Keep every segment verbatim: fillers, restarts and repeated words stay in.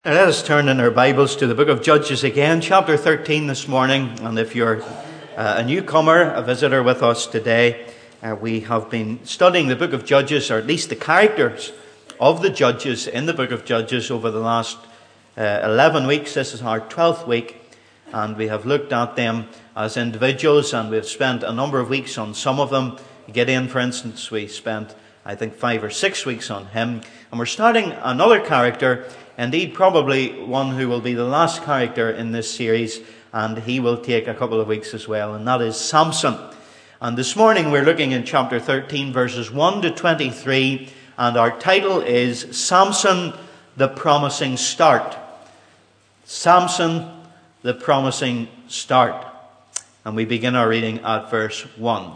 Now let us turn in our Bibles to the book of Judges again, chapter thirteen this morning. And if you're uh, a newcomer, a visitor with us today, uh, we have been studying the book of Judges, or at least the characters of the judges in the book of Judges over the last uh, eleven weeks. This is our twelfth week, and we have looked at them as individuals, and we've spent a number of weeks on some of them. Gideon, for instance, we spent, I think, five or six weeks on him. And we're starting another character, indeed probably one who will be the last character in this series, and he will take a couple of weeks as well, and that is Samson. And this morning we're looking in chapter thirteen, verses one to twenty-three, and our title is Samson, the Promising Start. Samson, the Promising Start. And we begin our reading at verse one.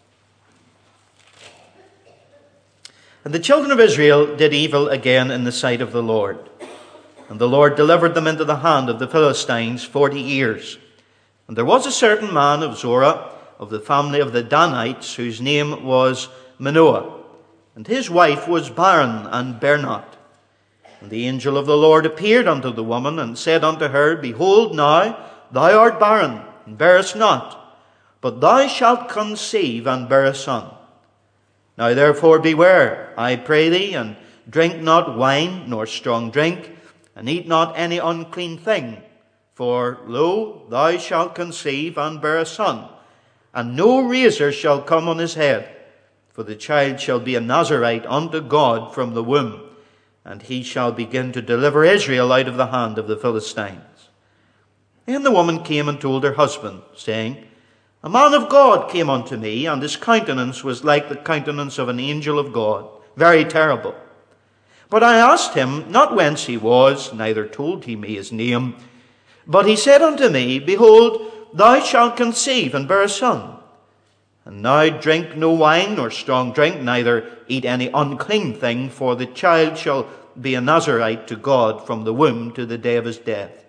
And the children of Israel did evil again in the sight of the Lord. And the Lord delivered them into the hand of the Philistines forty years. And there was a certain man of Zorah, of the family of the Danites, whose name was Manoah. And his wife was barren and bare not. And the angel of the Lord appeared unto the woman, and said unto her, Behold now, thou art barren, and bearest not, but thou shalt conceive, and bear a son. Now therefore beware, I pray thee, and drink not wine, nor strong drink, and eat not any unclean thing. For, lo, thou shalt conceive, and bear a son, and no razor shall come on his head. For the child shall be a Nazarite unto God from the womb, and he shall begin to deliver Israel out of the hand of the Philistines. Then the woman came and told her husband, saying, A man of God came unto me, and his countenance was like the countenance of an angel of God, very terrible. But I asked him not whence he was, neither told he me his name. But he said unto me, Behold, thou shalt conceive, and bear a son. And now drink no wine nor strong drink, neither eat any unclean thing, for the child shall be a Nazarite to God from the womb to the day of his death.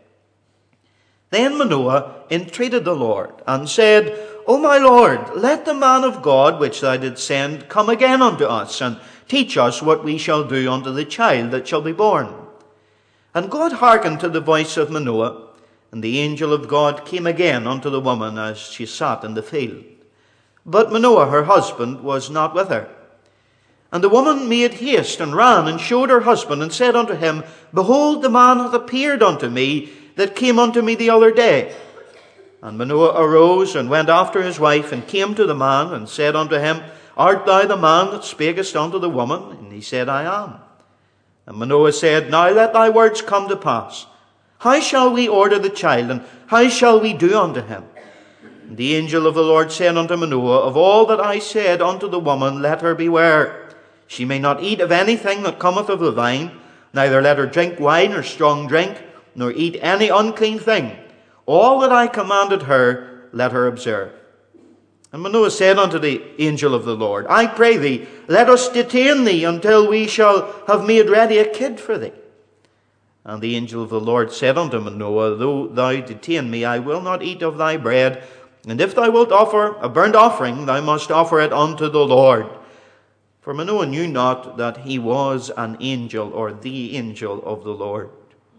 Then Manoah entreated the Lord, and said, O my Lord, let the man of God which thou didst send come again unto us, and teach us what we shall do unto the child that shall be born. And God hearkened to the voice of Manoah, and the angel of God came again unto the woman as she sat in the field. But Manoah her husband was not with her. And the woman made haste, and ran, and showed her husband, and said unto him, Behold, the man hath appeared unto me, that came unto me the other day. And Manoah arose, and went after his wife, and came to the man, and said unto him, Art thou the man that spakest unto the woman? And he said, I am. And Manoah said, Now let thy words come to pass. How shall we order the child, and how shall we do unto him? And the angel of the Lord said unto Manoah, Of all that I said unto the woman, let her beware. She may not eat of anything that cometh of the vine, neither let her drink wine or strong drink, nor eat any unclean thing. All that I commanded her, let her observe. And Manoah said unto the angel of the Lord, I pray thee, let us detain thee until we shall have made ready a kid for thee. And the angel of the Lord said unto Manoah, Though thou detain me, I will not eat of thy bread. And if thou wilt offer a burnt offering, thou must offer it unto the Lord. For Manoah knew not that he was an angel, or the angel of the Lord.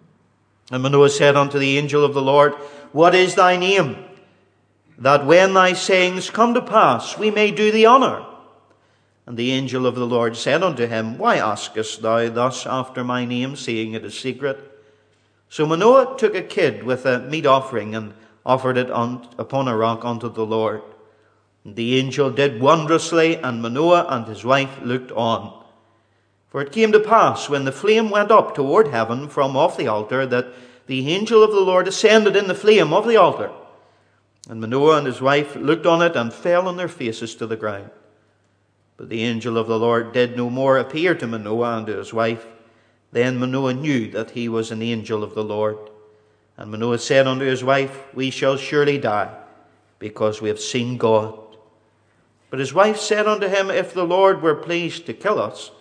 And Manoah said unto the angel of the Lord, What is thy name? That when thy sayings come to pass, we may do thee honour. And the angel of the Lord said unto him, Why askest thou thus after my name, seeing it is secret? So Manoah took a kid with a meat offering, and offered it on, upon a rock unto the Lord. And the angel did wondrously, and Manoah and his wife looked on. For it came to pass, when the flame went up toward heaven from off the altar, that the angel of the Lord ascended in the flame of the altar. And Manoah and his wife looked on it, and fell on their faces to the ground. But the angel of the Lord did no more appear to Manoah and to his wife. Then Manoah knew that he was an angel of the Lord. And Manoah said unto his wife, We shall surely die, because we have seen God. But his wife said unto him, If the Lord were pleased to kill us,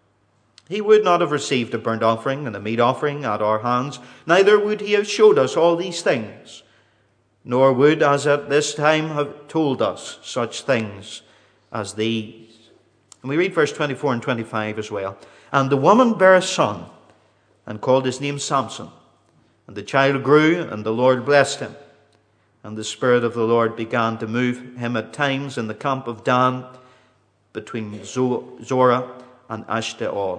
he would not have received a burnt offering and a meat offering at our hands, neither would he have showed us all these things, nor would, as at this time, have told us such things as these. And we read verse twenty-four and twenty-five as well. And the woman bare a son, and called his name Samson. And the child grew, and the Lord blessed him. And the Spirit of the Lord began to move him at times in the camp of Dan, between Zorah and Ashtaol.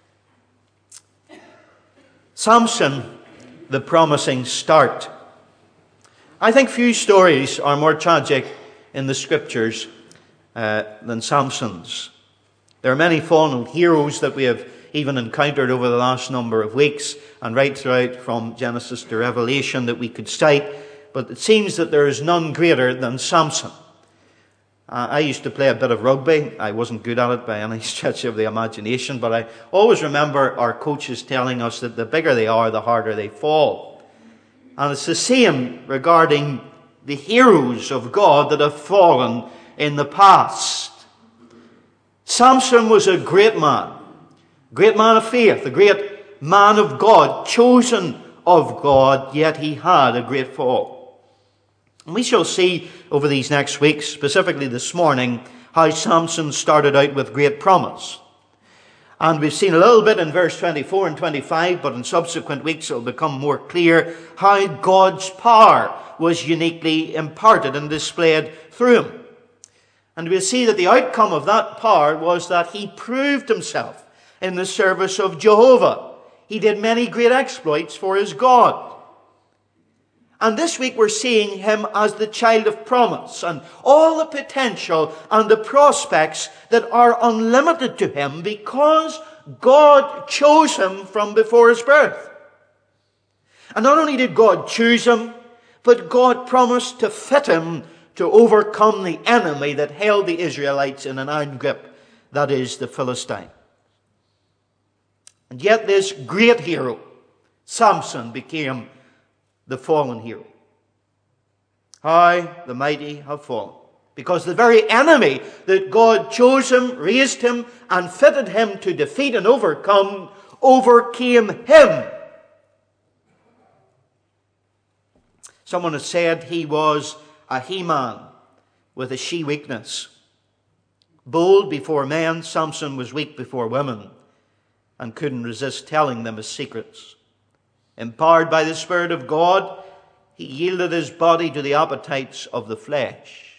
Samson, the promising start. I think few stories are more tragic in the Scriptures uh, than Samson's. There are many fallen heroes that we have even encountered over the last number of weeks, and right throughout from Genesis to Revelation that we could cite, but it seems that there is none greater than Samson. Uh, I used to play a bit of rugby. I wasn't good at it by any stretch of the imagination, but I always remember our coaches telling us that the bigger they are, the harder they fall. And it's the same regarding the heroes of God that have fallen in the past. Samson was a great man, great man of faith, a great man of God, chosen of God, yet he had a great fall. And we shall see over these next weeks, specifically this morning, how Samson started out with great promise. And we've seen a little bit in verse twenty-four and twenty-five, but in subsequent weeks it will become more clear how God's power was uniquely imparted and displayed through him. And we'll see that the outcome of that power was that he proved himself in the service of Jehovah. He did many great exploits for his God. And this week we're seeing him as the child of promise and all the potential and the prospects that are unlimited to him because God chose him from before his birth. And not only did God choose him, but God promised to fit him to overcome the enemy that held the Israelites in an iron grip, that is, the Philistine. And yet this great hero, Samson, became the fallen hero. How the mighty have fallen. Because the very enemy that God chose him, raised him, and fitted him to defeat and overcome, overcame him. Someone has said he was a he-man with a she-weakness. Bold before men, Samson was weak before women and couldn't resist telling them his secrets. Empowered by the Spirit of God, he yielded his body to the appetites of the flesh.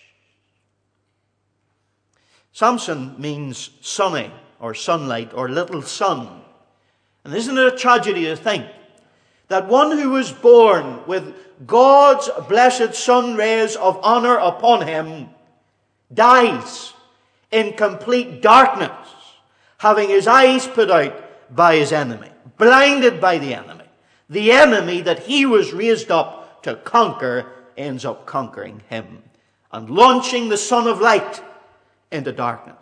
Samson means sunny or sunlight or little sun. And isn't it a tragedy to think that one who was born with God's blessed sun rays of honor upon him dies in complete darkness, having his eyes put out by his enemy, blinded by the enemy. The enemy that he was raised up to conquer ends up conquering him and launching the Son of Light into darkness.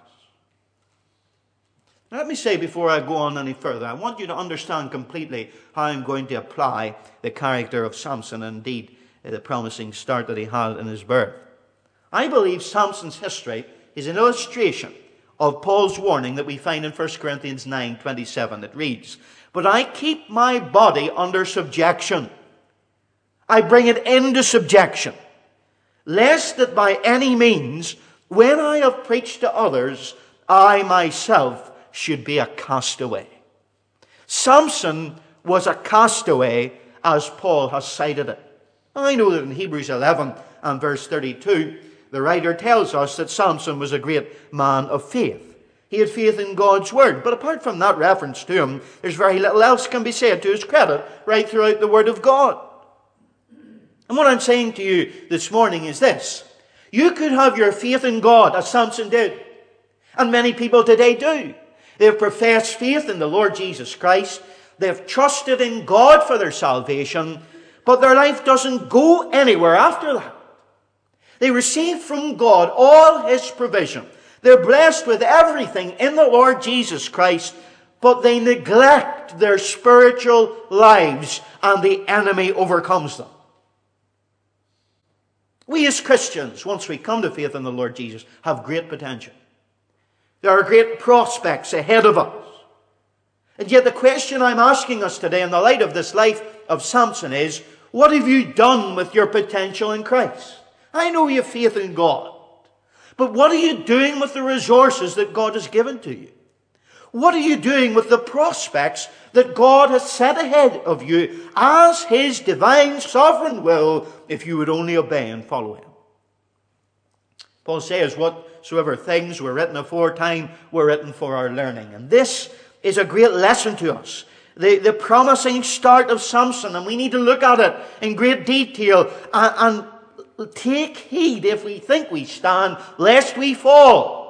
Now, let me say before I go on any further, I want you to understand completely how I'm going to apply the character of Samson and indeed the promising start that he had in his birth. I believe Samson's history is an illustration of Paul's warning that we find in First Corinthians nine twenty-seven. It reads, "But I keep my body under subjection. I bring it into subjection, lest that by any means, when I have preached to others, I myself should be a castaway." Samson was a castaway as Paul has cited it. I know that in Hebrews eleven and verse thirty-two, the writer tells us that Samson was a great man of faith. He had faith in God's word. But apart from that reference to him, there's very little else can be said to his credit right throughout the word of God. And what I'm saying to you this morning is this. You could have your faith in God, as Samson did. And many people today do. They've professed faith in the Lord Jesus Christ. They've trusted in God for their salvation. But their life doesn't go anywhere after that. They receive from God all His provision. They're blessed with everything in the Lord Jesus Christ, but they neglect their spiritual lives and the enemy overcomes them. We as Christians, once we come to faith in the Lord Jesus, have great potential. There are great prospects ahead of us. And yet the question I'm asking us today in the light of this life of Samson is, what have you done with your potential in Christ? I know you have faith in God. But what are you doing with the resources that God has given to you? What are you doing with the prospects that God has set ahead of you as His divine sovereign will, if you would only obey and follow Him? Paul says, whatsoever things were written aforetime were written for our learning. And this is a great lesson to us. The, the promising start of Samson, and we need to look at it in great detail and, and take heed if we think we stand, lest we fall.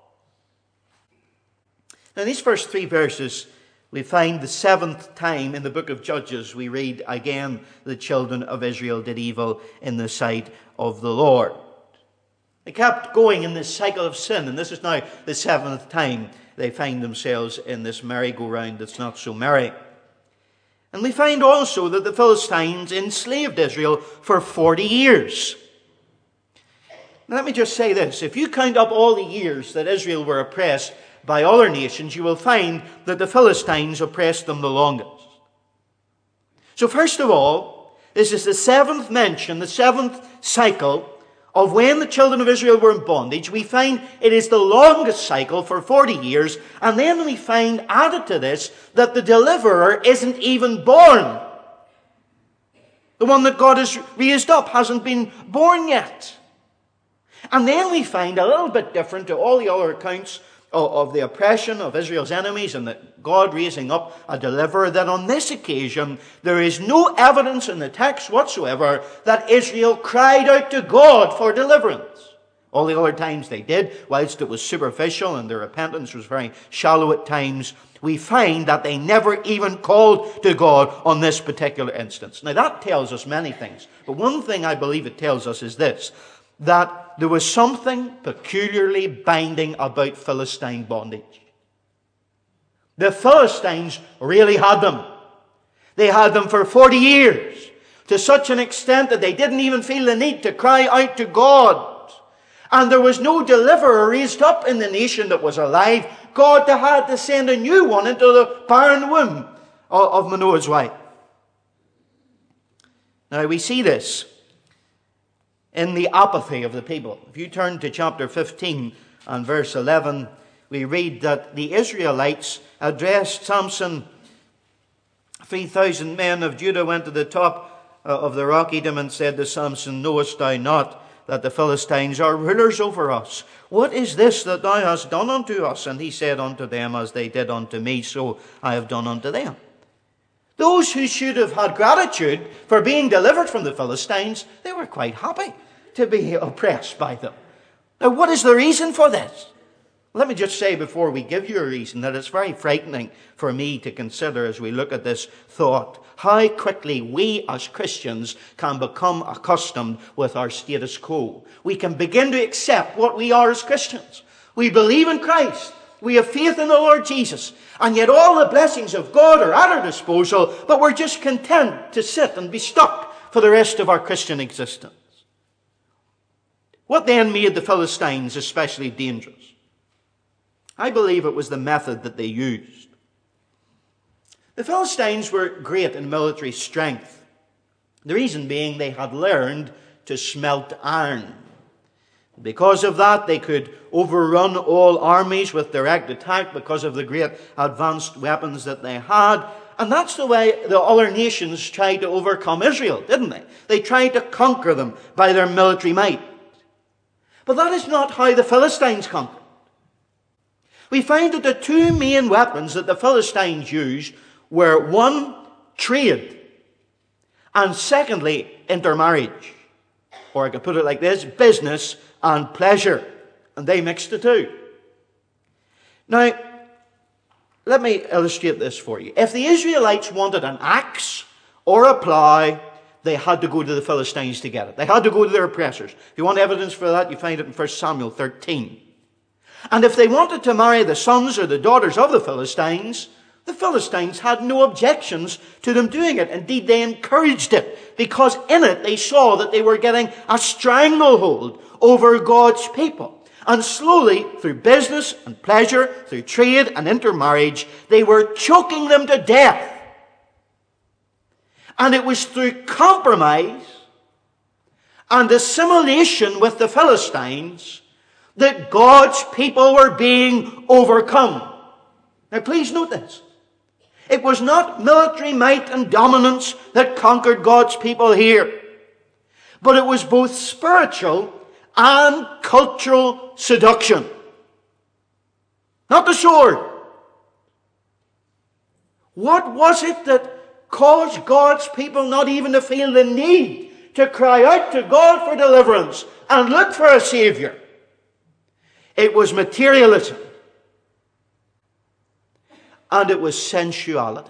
Now, in these first three verses, we find the seventh time in the book of Judges we read again, the children of Israel did evil in the sight of the Lord. They kept going in this cycle of sin, and this is now the seventh time they find themselves in this merry-go-round that's not so merry. And we find also that the Philistines enslaved Israel for forty years. Now, let me just say this. If you count up all the years that Israel were oppressed by other nations, you will find that the Philistines oppressed them the longest. So first of all, this is the seventh mention, the seventh cycle of when the children of Israel were in bondage. We find it is the longest cycle for forty years, and then we find added to this that the deliverer isn't even born. The one that God has raised up hasn't been born yet. And then we find a little bit different to all the other accounts of the oppression of Israel's enemies and that God raising up a deliverer, that on this occasion there is no evidence in the text whatsoever that Israel cried out to God for deliverance. All the other times they did, whilst it was superficial and their repentance was very shallow at times, we find that they never even called to God on this particular instance. Now that tells us many things, but one thing I believe it tells us is this, that there was something peculiarly binding about Philistine bondage. The Philistines really had them. They had them for forty years, to such an extent that they didn't even feel the need to cry out to God. And there was no deliverer raised up in the nation that was alive. God had to send a new one into the barren womb of Manoah's wife. Now we see this in the apathy of the people. If you turn to chapter fifteen and verse eleven, we read that the Israelites addressed Samson. Three thousand men of Judah went to the top of the rock Edom and said to Samson, knowest thou not that the Philistines are rulers over us? What is this that thou hast done unto us? And he said unto them, as they did unto me, so I have done unto them. Those who should have had gratitude for being delivered from the Philistines, they were quite happy to be oppressed by them. Now, what is the reason for this? Let me just say before we give you a reason that it's very frightening for me to consider as we look at this thought, how quickly we as Christians can become accustomed with our status quo. We can begin to accept what we are as Christians. We believe in Christ. We have faith in the Lord Jesus. And yet all the blessings of God are at our disposal, but we're just content to sit and be stuck for the rest of our Christian existence. What then made the Philistines especially dangerous? I believe it was the method that they used. The Philistines were great in military strength. The reason being they had learned to smelt iron. Because of that, they could overrun all armies with direct attack because of the great advanced weapons that they had. And that's the way the other nations tried to overcome Israel, didn't they? They tried to conquer them by their military might. But that is not how the Philistines conquered. We find that the two main weapons that the Philistines used were, one, trade, and secondly, intermarriage. Or I could put it like this, business and pleasure. And they mixed the two. Now, let me illustrate this for you. If the Israelites wanted an axe or a plough, they had to go to the Philistines to get it. They had to go to their oppressors. If you want evidence for that, you find it in First Samuel thirteen. And if they wanted to marry the sons or the daughters of the Philistines, the Philistines had no objections to them doing it. Indeed, they encouraged it, because in it they saw that they were getting a stranglehold over God's people. And slowly, through business and pleasure, through trade and intermarriage, they were choking them to death. And it was through compromise and assimilation with the Philistines that God's people were being overcome. Now please note this. It was not military might and dominance that conquered God's people here, but it was both spiritual and cultural seduction. Not the sword. What was it that caused God's people not even to feel the need to cry out to God for deliverance and look for a Savior? It was materialism. And it was sensuality.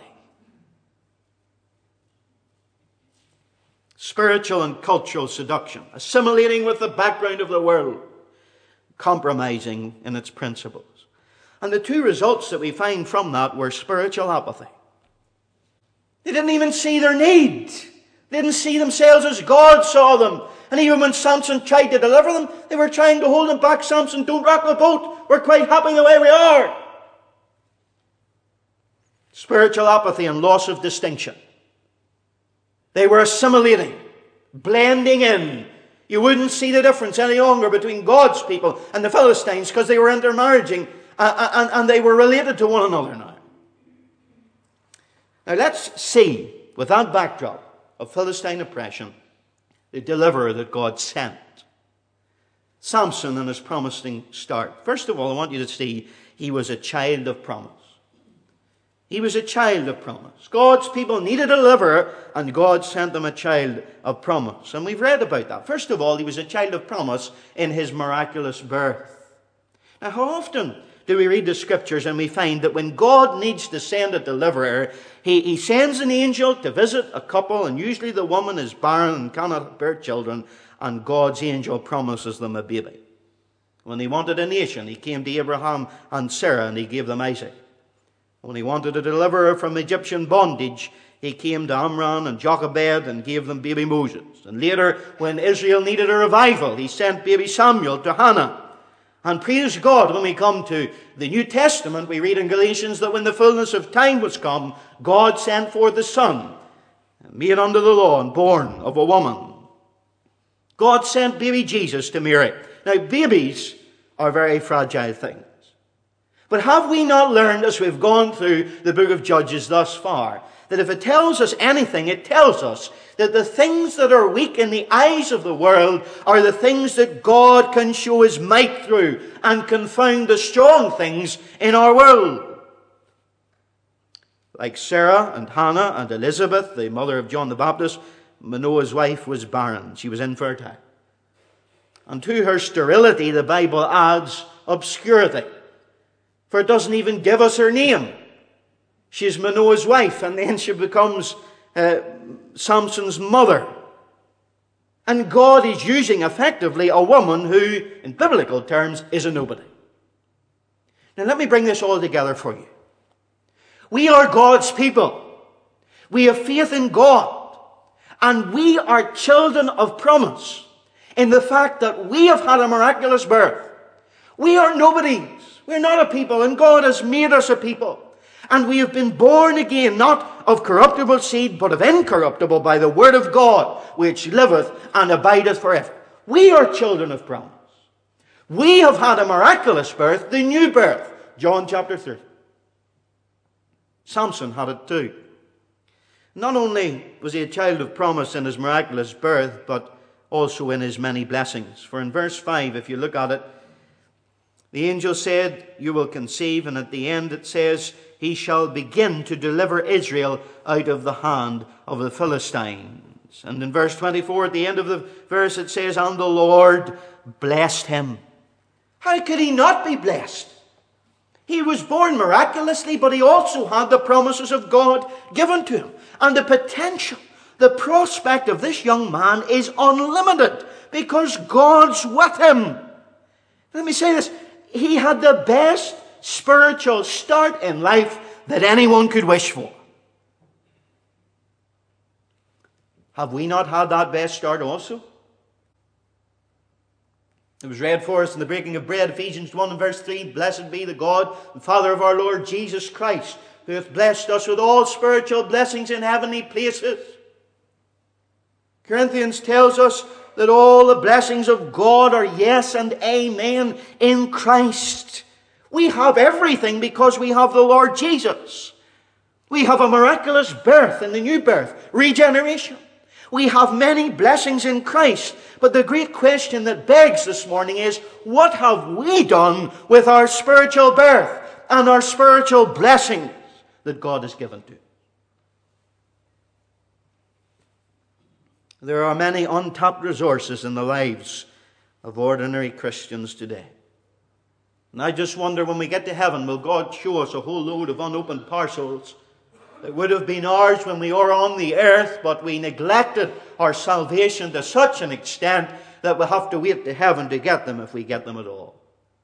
Spiritual and cultural seduction, assimilating with the background of the world, compromising in its principles. And the two results that we find from that were spiritual apathy. They didn't even see their need. They didn't see themselves as God saw them. And even when Samson tried to deliver them, they were trying to hold him back. Samson, don't rock the boat. We're quite happy the way we are. Spiritual apathy and loss of distinction. They were assimilating, blending in. You wouldn't see the difference any longer between God's people and the Philistines because they were intermarrying uh, and, and they were related to one another now. Now let's see, with that backdrop of Philistine oppression, the deliverer that God sent. Samson and his promising start. First of all, I want you to see he was a child of promise. He was a child of promise. God's people needed a deliverer, and God sent them a child of promise. And we've read about that. First of all, he was a child of promise in his miraculous birth. Now, how often do we read the scriptures and we find that when God needs to send a deliverer, he, he sends an angel to visit a couple, and usually the woman is barren and cannot bear children, and God's angel promises them a baby. When he wanted a nation, he came to Abraham and Sarah, and he gave them Isaac. When he wanted a deliverer from Egyptian bondage, he came to Amram and Jochebed and gave them baby Moses. And later, when Israel needed a revival, he sent baby Samuel to Hannah. And praise God, when we come to the New Testament, we read in Galatians that when the fullness of time was come, God sent forth the Son, made under the law and born of a woman. God sent baby Jesus to Mary. Now, babies are very fragile things. But have we not learned as we've gone through the book of Judges thus far, that if it tells us anything, it tells us that the things that are weak in the eyes of the world are the things that God can show his might through and confound the strong things in our world. Like Sarah and Hannah and Elizabeth, the mother of John the Baptist, Manoah's wife was barren. She was infertile. And to her sterility, the Bible adds obscurity. For it doesn't even give us her name. She's Manoah's wife, and then she becomes uh, Samson's mother. And God is using effectively a woman who, in biblical terms, is a nobody. Now let me bring this all together for you. We are God's people. We have faith in God. And we are children of promise in the fact that we have had a miraculous birth. We are nobodies. We're not a people, and God has made us a people. And we have been born again, not of corruptible seed, but of incorruptible by the word of God, which liveth and abideth forever. We are children of promise. We have had a miraculous birth, the new birth. John chapter three. Samson had it too. Not only was he a child of promise in his miraculous birth, but also in his many blessings. For in verse five, if you look at it, the angel said, you will conceive, and at the end it says, he shall begin to deliver Israel out of the hand of the Philistines. And in verse twenty-four, at the end of the verse, it says, and the Lord blessed him. How could he not be blessed? He was born miraculously, but he also had the promises of God given to him. And the potential, the prospect of this young man is unlimited because God's with him. Let me say this. He had the best spiritual start in life that anyone could wish for. Have we not had that best start also? It was read for us in the breaking of bread, Ephesians one and verse three. Blessed be the God and Father of our Lord Jesus Christ, who hath blessed us with all spiritual blessings in heavenly places. Corinthians tells us that all the blessings of God are yes and amen in Christ. We have everything because we have the Lord Jesus. We have a miraculous birth in the new birth, regeneration. We have many blessings in Christ. But the great question that begs this morning is, what have we done with our spiritual birth and our spiritual blessings that God has given to us? There are many untapped resources in the lives of ordinary Christians today. And I just wonder, when we get to heaven, will God show us a whole load of unopened parcels that would have been ours when we were on the earth, but we neglected our salvation to such an extent that we'll have to wait to heaven to get them, if we get them at all.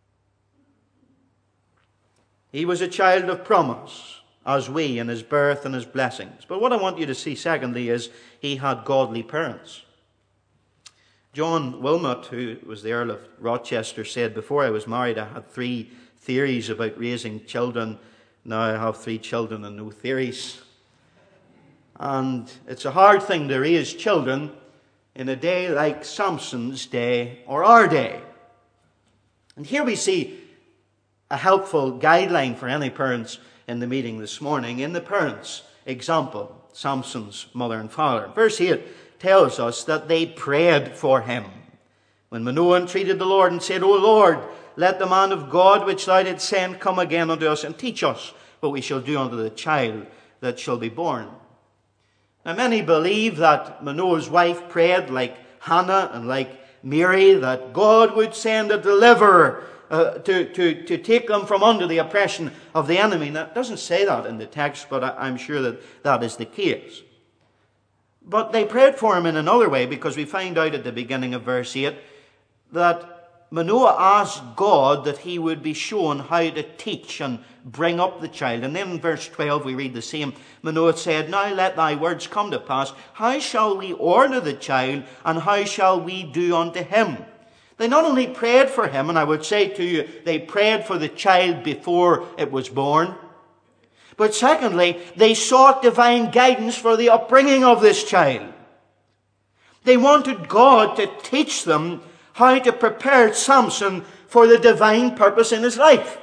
He was a child of promise, as we, in his birth and his blessings. But what I want you to see, secondly, is he had godly parents. John Wilmot, who was the Earl of Rochester, said, "Before I was married, I had three theories about raising children. Now I have three children and no theories." And it's a hard thing to raise children in a day like Samson's day or our day. And here we see a helpful guideline for any parents in the meeting this morning. In the parents' example, Samson's mother and father, verse eight tells us that they prayed for him. When Manoah entreated the Lord and said, "O Lord, let the man of God which thou didst send come again unto us, and teach us what we shall do unto the child that shall be born." Now many believe that Manoah's wife prayed like Hannah and like Mary, that God would send a deliverer uh, to, to, to take them from under the oppression of the enemy. Now, it doesn't say that in the text, but I, I'm sure that that is the case. But they prayed for him in another way, because we find out at the beginning of verse eight that Manoah asked God that he would be shown how to teach and bring up the child. And then in verse twelve we read the same. Manoah said, "Now let thy words come to pass. How shall we order the child, and how shall we do unto him?" They not only prayed for him, and I would say to you, they prayed for the child before it was born. But secondly, they sought divine guidance for the upbringing of this child. They wanted God to teach them how to prepare Samson for the divine purpose in his life.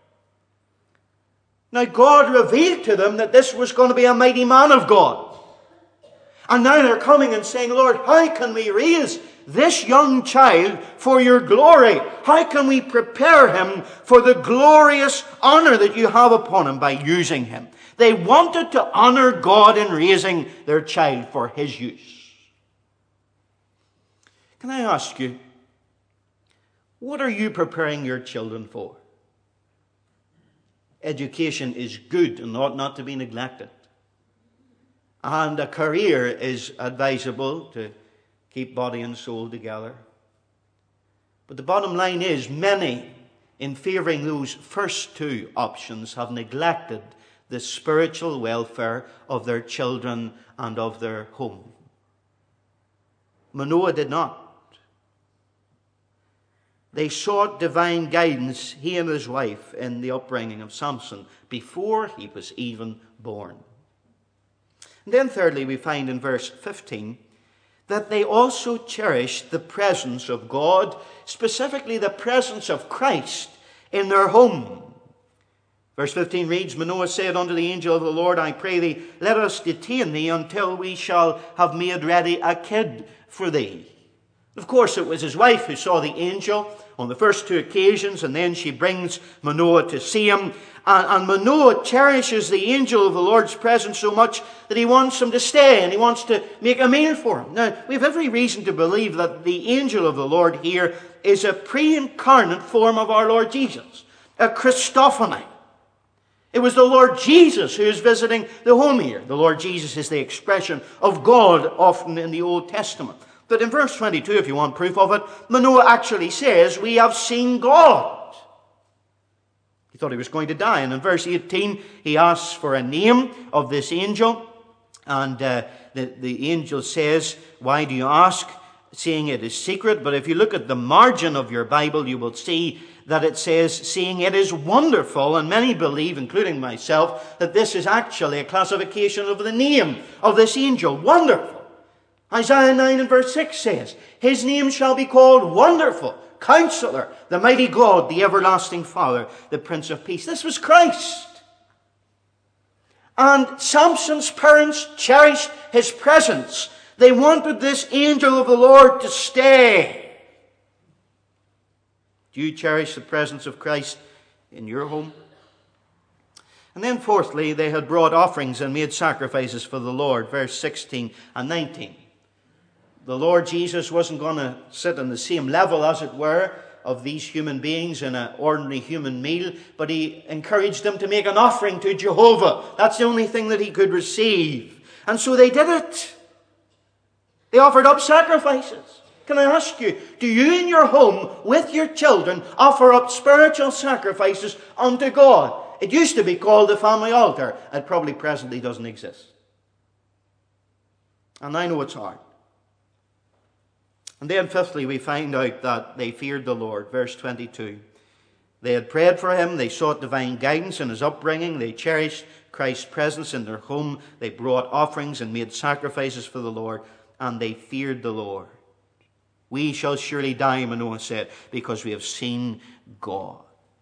Now, God revealed to them that this was going to be a mighty man of God. And now they're coming and saying, "Lord, how can we raise this young child for your glory? How can we prepare him for the glorious honor that you have upon him by using him?" They wanted to honor God in raising their child for his use. Can I ask you, what are you preparing your children for? Education is good and ought not to be neglected. And a career is advisable to keep body and soul together. But the bottom line is, many, in favouring those first two options, have neglected the spiritual welfare of their children and of their home. Manoah did not. They sought divine guidance, he and his wife, in the upbringing of Samson before he was even born. And then thirdly, we find in verse fifteen that they also cherished the presence of God, specifically the presence of Christ in their home. Verse fifteen reads, "Manoah said unto the angel of the Lord, I pray thee, let us detain thee until we shall have made ready a kid for thee." Of course, it was his wife who saw the angel on the first two occasions, and then she brings Manoah to see him. And, and Manoah cherishes the angel of the Lord's presence so much that he wants him to stay, and he wants to make a meal for him. Now, we have every reason to believe that the angel of the Lord here is a pre-incarnate form of our Lord Jesus, a Christophany. It was the Lord Jesus who is visiting the home here. The Lord Jesus is the expression of God often in the Old Testament. But in verse twenty-two, if you want proof of it, Manoah actually says, "We have seen God." He thought he was going to die. And in verse eighteen, he asks for a name of this angel. And uh, the, the angel says, "Why do you ask?" Saying it is secret. But if you look at the margin of your Bible, you will see that it says, "Seeing it is wonderful." And many believe, including myself, that this is actually a classification of the name of this angel. Wonderful. Isaiah nine and verse six says, "His name shall be called Wonderful, Counselor, the mighty God, the everlasting Father, the Prince of Peace. This was Christ. And Samson's parents cherished his presence. They wanted this angel of the Lord to stay. Do you cherish the presence of Christ in your home? And then fourthly, they had brought offerings and made sacrifices for the Lord. Verse sixteen and nineteen. The Lord Jesus wasn't going to sit on the same level, as it were, of these human beings in an ordinary human meal, but he encouraged them to make an offering to Jehovah. That's the only thing that he could receive. And so they did it. They offered up sacrifices. Can I ask you, do you in your home with your children offer up spiritual sacrifices unto God? It used to be called the family altar. It probably presently doesn't exist. And I know it's hard. And then fifthly, we find out that they feared the Lord. Verse twenty-two. They had prayed for him. They sought divine guidance in his upbringing. They cherished Christ's presence in their home. They brought offerings and made sacrifices for the Lord. And they feared the Lord. We shall surely die, Manoah said, because we have seen God.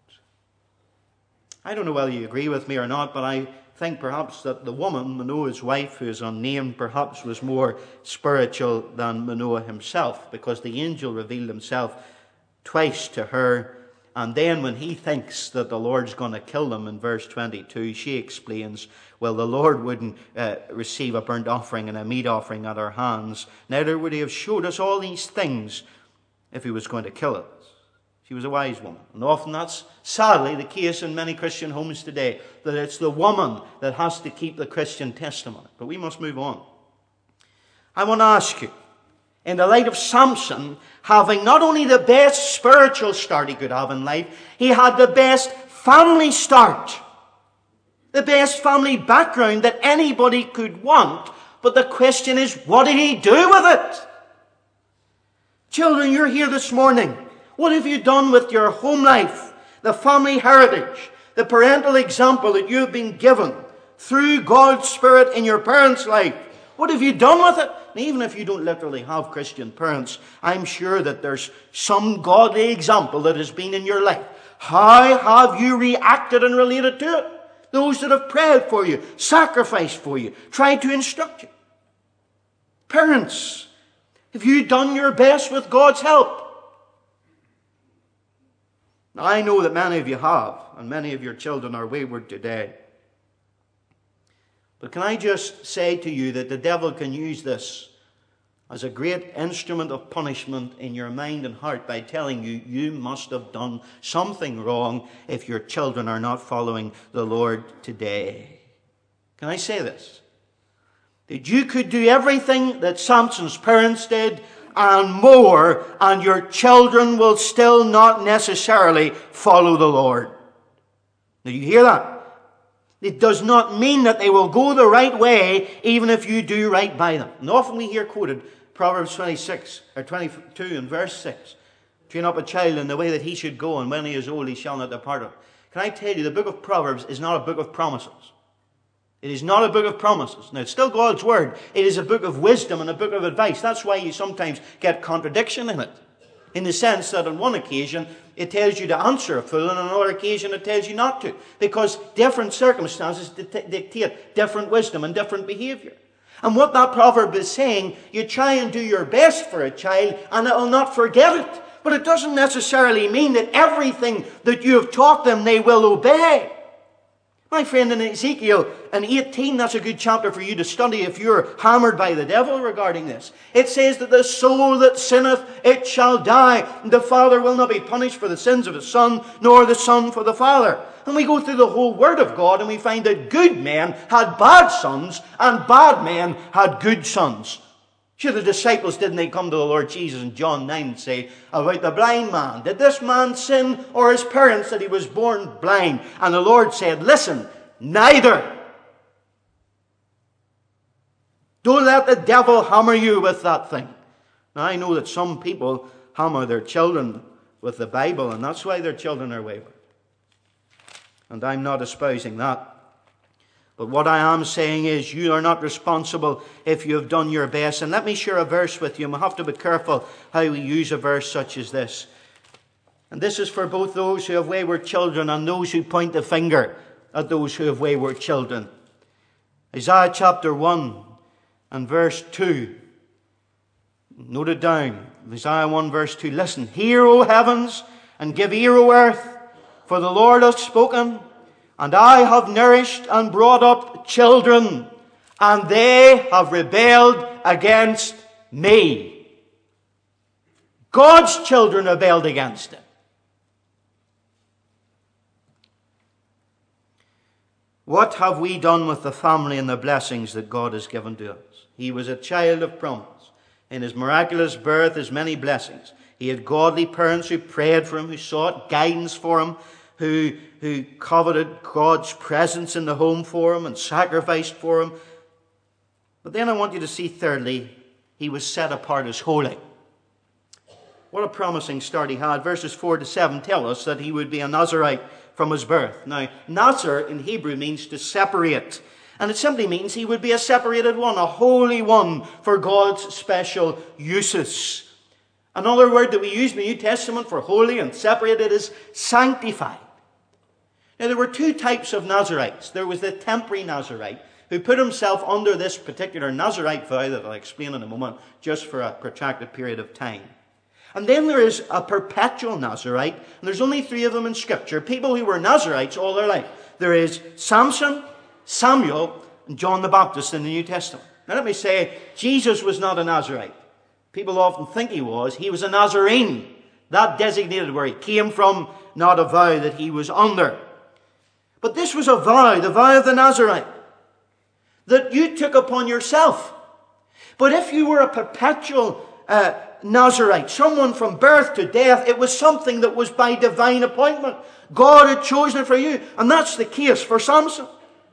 I don't know whether you agree with me or not, but I think perhaps that the woman, Manoah's wife, who is unnamed, perhaps was more spiritual than Manoah himself, because the angel revealed himself twice to her. And then when he thinks that the Lord's going to kill them in verse twenty-two, she explains, well, the Lord wouldn't uh, receive a burnt offering and a meat offering at our hands. Neither would he have showed us all these things if he was going to kill us. She was a wise woman. And often that's sadly the case in many Christian homes today, that it's the woman that has to keep the Christian testimony. But we must move on. I want to ask you, in the light of Samson having not only the best spiritual start he could have in life, he had the best family start. The best family background that anybody could want. But the question is, what did he do with it? Children, you're here this morning. What have you done with your home life, the family heritage, the parental example that you have been given through God's Spirit in your parents' life? What have you done with it? And even if you don't literally have Christian parents, I'm sure that there's some godly example that has been in your life. How have you reacted and related to it? Those that have prayed for you, sacrificed for you, tried to instruct you. Parents, have you done your best with God's help? Now, I know that many of you have, and many of your children are wayward today. But can I just say to you that the devil can use this as a great instrument of punishment in your mind and heart by telling you, you must have done something wrong if your children are not following the Lord today. Can I say this? That you could do everything that Samson's parents did and more, and your children will still not necessarily follow the Lord. Now, you hear that? It does not mean that they will go the right way, even if you do right by them. And often we hear quoted Proverbs twenty-six, or twenty-two and verse six. Train up a child in the way that he should go, and when he is old he shall not depart of it. Can I tell you, the book of Proverbs is not a book of promises. It is not a book of promises. Now, it's still God's Word. It is a book of wisdom and a book of advice. That's why you sometimes get contradiction in it. In the sense that on one occasion, it tells you to answer a fool, and on another occasion, it tells you not to. Because different circumstances dictate different wisdom and different behavior. And what that proverb is saying, you try and do your best for a child, and it will not forget it. But it doesn't necessarily mean that everything that you have taught them, they will obey. My friend, in Ezekiel in eighteen, that's a good chapter for you to study if you're hammered by the devil regarding this. It says that the soul that sinneth, it shall die. The father will not be punished for the sins of his son, nor the son for the father. And we go through the whole Word of God and we find that good men had bad sons and bad men had good sons. Sure, the disciples, didn't they come to the Lord Jesus in John nine and say about the blind man, did this man sin or his parents that he was born blind? And the Lord said, listen, neither. Don't let the devil hammer you with that thing. Now, I know that some people hammer their children with the Bible, and that's why their children are wayward. And I'm not espousing that. But what I am saying is, you are not responsible if you have done your best. And let me share a verse with you. And we'll have to be careful how we use a verse such as this. And this is for both those who have wayward children and those who point the finger at those who have wayward children. Isaiah chapter one and verse two. Note it down. Isaiah one verse two. Listen, hear, O heavens, and give ear, O earth, for the Lord hath spoken, and I have nourished and brought up children, and they have rebelled against me. God's children rebelled against him. What have we done with the family and the blessings that God has given to us? He was a child of promise. In his miraculous birth, his many blessings. He had godly parents who prayed for him, who sought guidance for him, who, who coveted God's presence in the home for him and sacrificed for him. But then I want you to see, thirdly, he was set apart as holy. What a promising start he had. Verses four to seven tell us that he would be a Nazarite from his birth. Now, Nazar in Hebrew means to separate. And it simply means he would be a separated one, a holy one for God's special uses. Another word that we use in the New Testament for holy and separated is sanctified. Now, there were two types of Nazarites. There was the temporary Nazarite, who put himself under this particular Nazarite vow that I'll explain in a moment, just for a protracted period of time. And then there is a perpetual Nazarite, and there's only three of them in Scripture, people who were Nazarites all their life. There is Samson, Samuel, and John the Baptist in the New Testament. Now let me say, Jesus was not a Nazarite. People often think he was. He was a Nazarene. That designated where he came from, not a vow that he was under. But this was a vow, the vow of the Nazarite, that you took upon yourself. But if you were a perpetual uh, Nazarite, someone from birth to death, it was something that was by divine appointment. God had chosen it for you. And that's the case for Samson.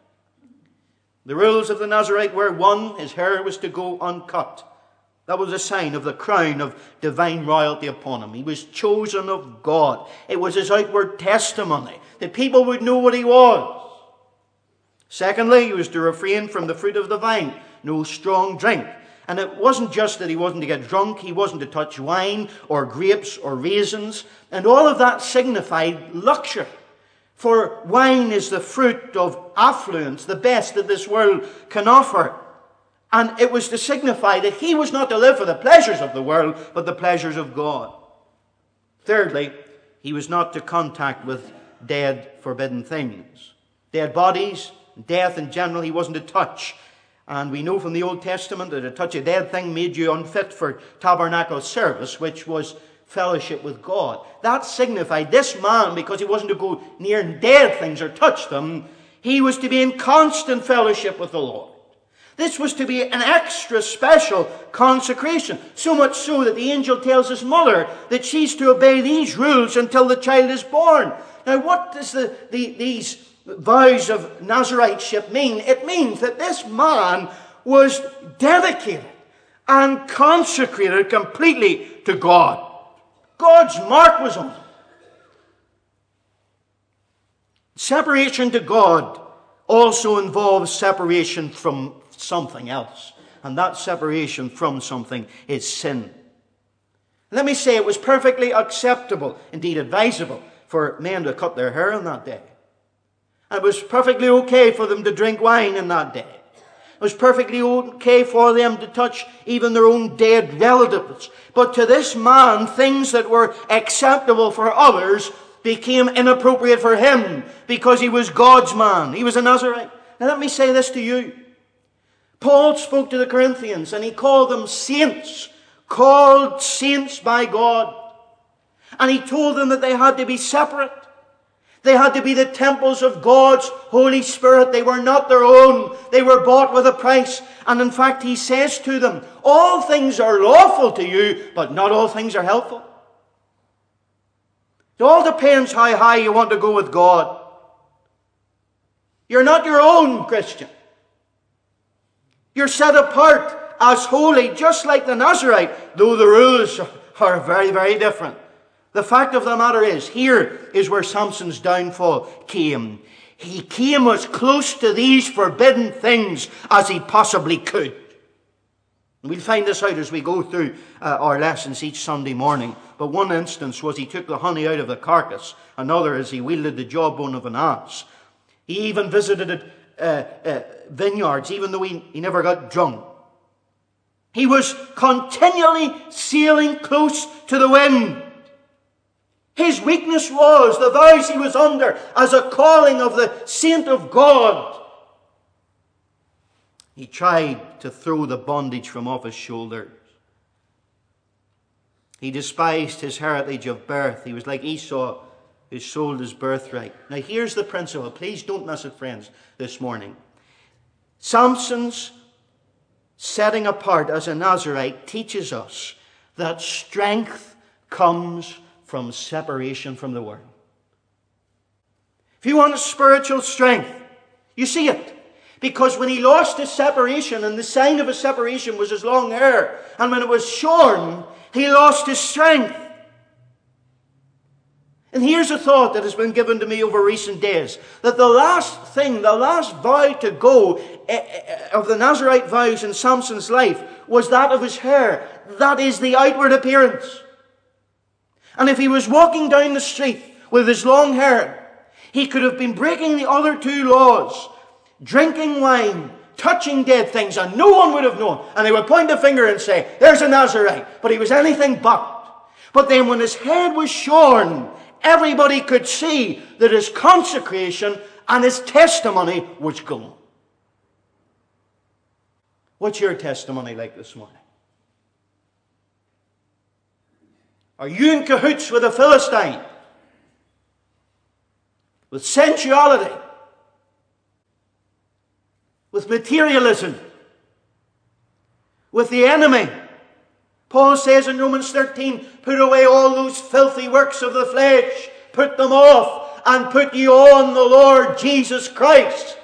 The rules of the Nazarite were, one, his hair was to go uncut. That was a sign of the crown of divine royalty upon him. He was chosen of God. It was his outward testimony that people would know what he was. Secondly, he was to refrain from the fruit of the vine, no strong drink. And it wasn't just that he wasn't to get drunk, he wasn't to touch wine or grapes or raisins. And all of that signified luxury. For wine is the fruit of affluence, the best that this world can offer. And it was to signify that he was not to live for the pleasures of the world, but the pleasures of God. Thirdly, he was not to contact with dead, forbidden things. Dead bodies, death in general, he wasn't to touch. And we know from the Old Testament that to touch a dead thing made you unfit for tabernacle service, which was fellowship with God. That signified this man, because he wasn't to go near dead things or touch them, he was to be in constant fellowship with the Lord. This was to be an extra special consecration. So much so that the angel tells his mother that she's to obey these rules until the child is born. Now, what does the, the, these vows of Nazariteship mean? It means that this man was dedicated and consecrated completely to God. God's mark was on him. Separation to God also involves separation from something else. And that separation from something is sin. Let me say, it was perfectly acceptable, indeed advisable, for men to cut their hair on that day. And it was perfectly okay for them to drink wine on that day. It was perfectly okay for them to touch even their own dead relatives. But to this man, things that were acceptable for others became inappropriate for him, because he was God's man. He was a Nazarite. Now let me say this to you. Paul spoke to the Corinthians and he called them saints, called saints by God. And he told them that they had to be separate. They had to be the temples of God's Holy Spirit. They were not their own. They were bought with a price. And in fact, he says to them, all things are lawful to you, but not all things are helpful. It all depends how high you want to go with God. You're not your own Christian. You're set apart as holy, just like the Nazarite, though the rules are very, very different. The fact of the matter is, here is where Samson's downfall came. He came as close to these forbidden things as he possibly could. And we'll find this out as we go through uh, our lessons each Sunday morning. But one instance was he took the honey out of the carcass. Another is he wielded the jawbone of an ass. He even visited uh, uh, vineyards, even though he, he never got drunk. He was continually sailing close to the wind. His weakness was the vows he was under as a calling of the saint of God. He tried to throw the bondage from off his shoulders. He despised his heritage of birth. He was like Esau, who sold his birthright. Now here's the principle. Please don't miss it, friends, this morning. Samson's setting apart as a Nazirite teaches us that strength comes from separation from the world. If you want a spiritual strength, you see it. Because when he lost his separation, and the sign of his separation was his long hair, and when it was shorn, he lost his strength. And here's a thought that has been given to me over recent days, that the last thing, the last vow to go of the Nazirite vows in Samson's life was that of his hair. That is the outward appearance. And if he was walking down the street with his long hair, he could have been breaking the other two laws, drinking wine, touching dead things, and no one would have known. And they would point a finger and say, there's a Nazirite. But he was anything but. But then when his head was shorn, everybody could see that his consecration and his testimony was gone. What's your testimony like this morning? Are you in cahoots with a Philistine? With sensuality? With materialism? With the enemy? Paul says in Romans thirteen, put away all those filthy works of the flesh. Put them off and put you on the Lord Jesus Christ.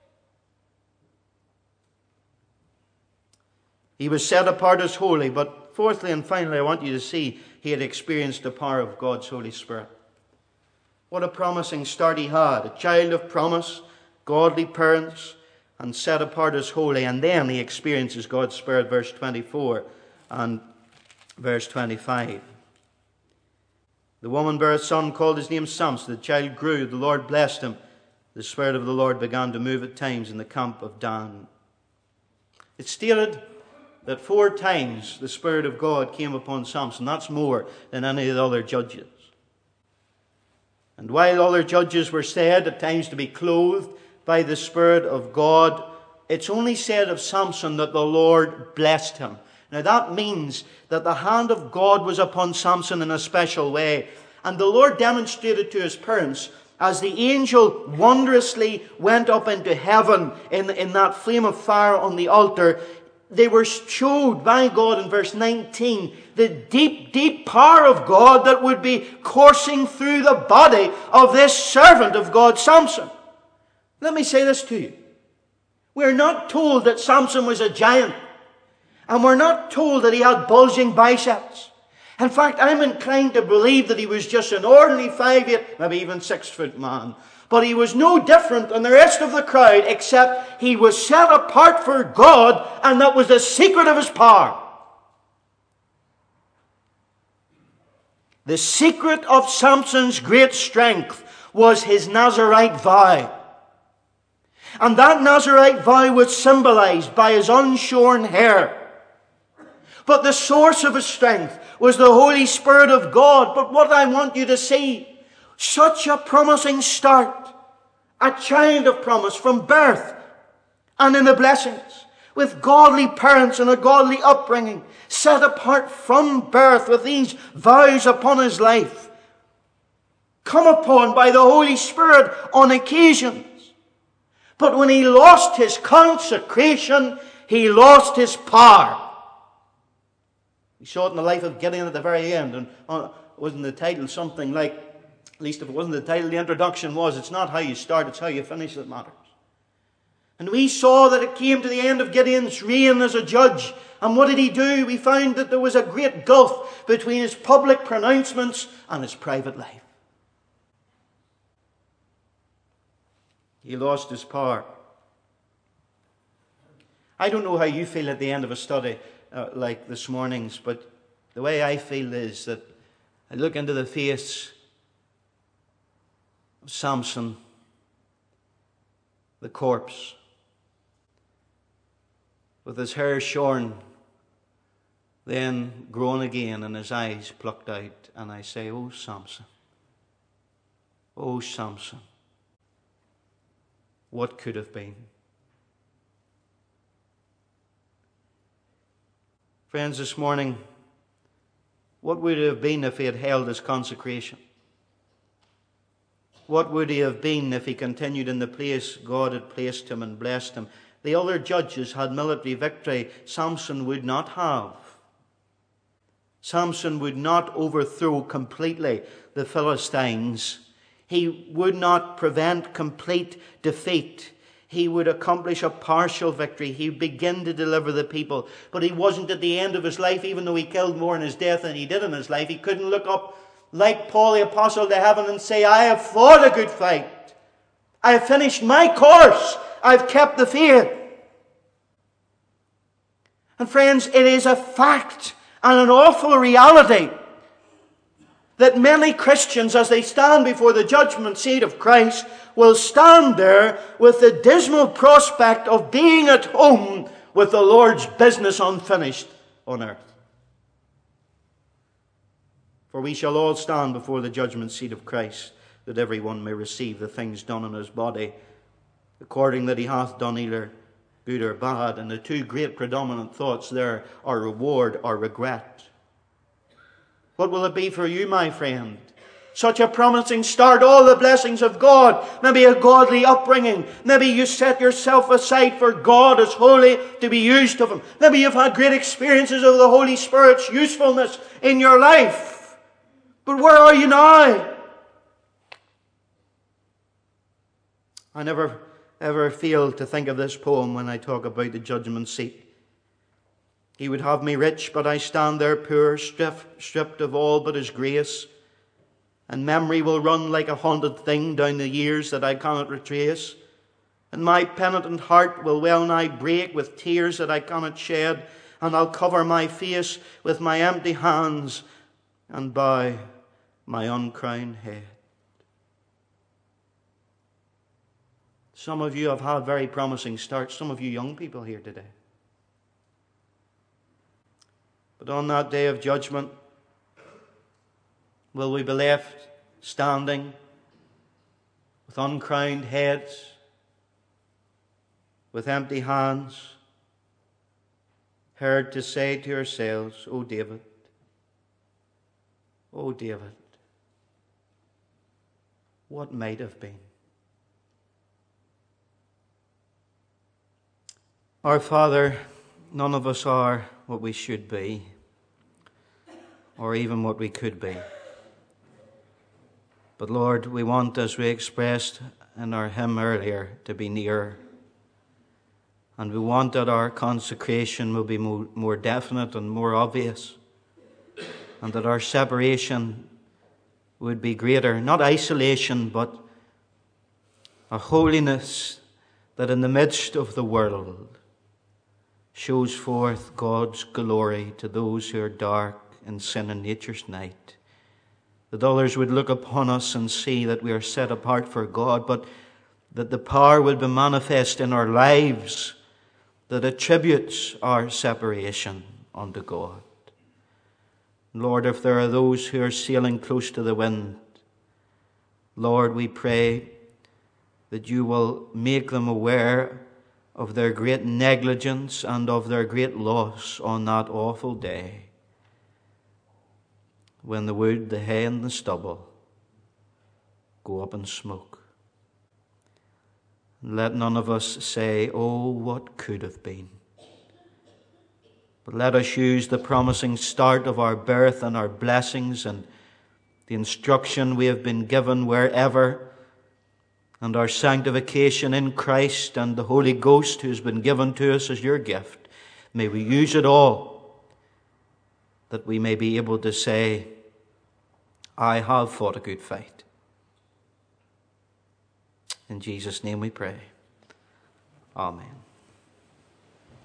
He was set apart as holy, but fourthly and finally, I want you to see he had experienced the power of God's Holy Spirit. What a promising start he had. A child of promise, godly parents, and set apart as holy. And then he experiences God's Spirit, verse twenty-four and verse twenty-five. The woman bare a son, called his name Samson. The child grew, the Lord blessed him. The Spirit of the Lord began to move at times in the camp of Dan. It's stated that four times the Spirit of God came upon Samson. That's more than any of the other judges. And while other judges were said at times to be clothed by the Spirit of God, it's only said of Samson that the Lord blessed him. Now that means that the hand of God was upon Samson in a special way. And the Lord demonstrated to his parents as the angel wondrously went up into heaven in, in that flame of fire on the altar. They were showed by God in verse nineteen the deep, deep power of God that would be coursing through the body of this servant of God, Samson. Let me say this to you. We're not told that Samson was a giant. And we're not told that he had bulging biceps. In fact, I'm inclined to believe that he was just an ordinary five, eight, maybe even six foot man. But he was no different than the rest of the crowd, except he was set apart for God, and that was the secret of his power. The secret of Samson's great strength was his Nazirite vow. And that Nazirite vow was symbolized by his unshorn hair. But the source of his strength was the Holy Spirit of God. But what I want you to see, such a promising start. A child of promise from birth and in the blessings. With godly parents and a godly upbringing. Set apart from birth with these vows upon his life. Come upon by the Holy Spirit on occasions. But when he lost his consecration, he lost his power. We saw it in the life of Gideon at the very end. And uh, wasn't the title something like, at least if it wasn't the title, the introduction was, it's not how you start, it's how you finish that matters. And we saw that it came to the end of Gideon's reign as a judge. And what did he do? We found that there was a great gulf between his public pronouncements and his private life. He lost his power. I don't know how you feel at the end of a study, uh, like this morning's, but the way I feel is that I look into the face of Samson, the corpse, with his hair shorn, then grown again, and his eyes plucked out, and I say, oh, Samson, oh, Samson, what could have been? Friends, this morning, what would it have been if he had held his consecration? What would he have been if he continued in the place God had placed him and blessed him? The other judges had military victory. Samson would not have. Samson would not overthrow completely the Philistines. He would not prevent complete defeat. He would accomplish a partial victory. He would begin to deliver the people. But he wasn't at the end of his life, even though he killed more in his death than he did in his life. He couldn't look up like Paul the Apostle to heaven and say, I have fought a good fight. I have finished my course. I've kept the faith. And friends, it is a fact and an awful reality that many Christians, as they stand before the judgment seat of Christ, will stand there with the dismal prospect of being at home with the Lord's business unfinished on earth. For we shall all stand before the judgment seat of Christ, that every one may receive the things done in his body, according that he hath done either good or bad. And the two great predominant thoughts there are reward or regret. What will it be for you, my friend? Such a promising start, all the blessings of God, maybe a godly upbringing, maybe you set yourself aside for God as holy to be used of Him. Maybe you've had great experiences of the Holy Spirit's usefulness in your life. But where are you now? I never ever fail to think of this poem when I talk about the judgment seat. He would have me rich, but I stand there poor, stripped, stripped of all but His grace. And memory will run like a haunted thing down the years that I cannot retrace. And my penitent heart will well nigh break with tears that I cannot shed. And I'll cover my face with my empty hands and bow my uncrowned head. Some of you have had very promising starts. Some of you young people here today. But on that day of judgment, will we be left standing with uncrowned heads, with empty hands, heard to say to ourselves, "O David, O David, what might have been?" Our Father, none of us are what we should be, or even what we could be. But Lord, we want, as we expressed in our hymn earlier, to be nearer. And we want that our consecration will be more, more definite and more obvious. And that our separation would be greater. Not isolation, but a holiness that in the midst of the world shows forth God's glory to those who are dark in sin and nature's night. That others would look upon us and see that we are set apart for God, but that the power would be manifest in our lives that attributes our separation unto God. Lord, if there are those who are sailing close to the wind, Lord, we pray that you will make them aware of their great negligence and of their great loss on that awful day, when the wood, the hay, and the stubble go up in smoke. Let none of us say, "Oh, what could have been." But let us use the promising start of our birth and our blessings and the instruction we have been given wherever, and our sanctification in Christ and the Holy Ghost who has been given to us as your gift. May we use it all, that we may be able to say, "I have fought a good fight." In Jesus' name we pray. Amen.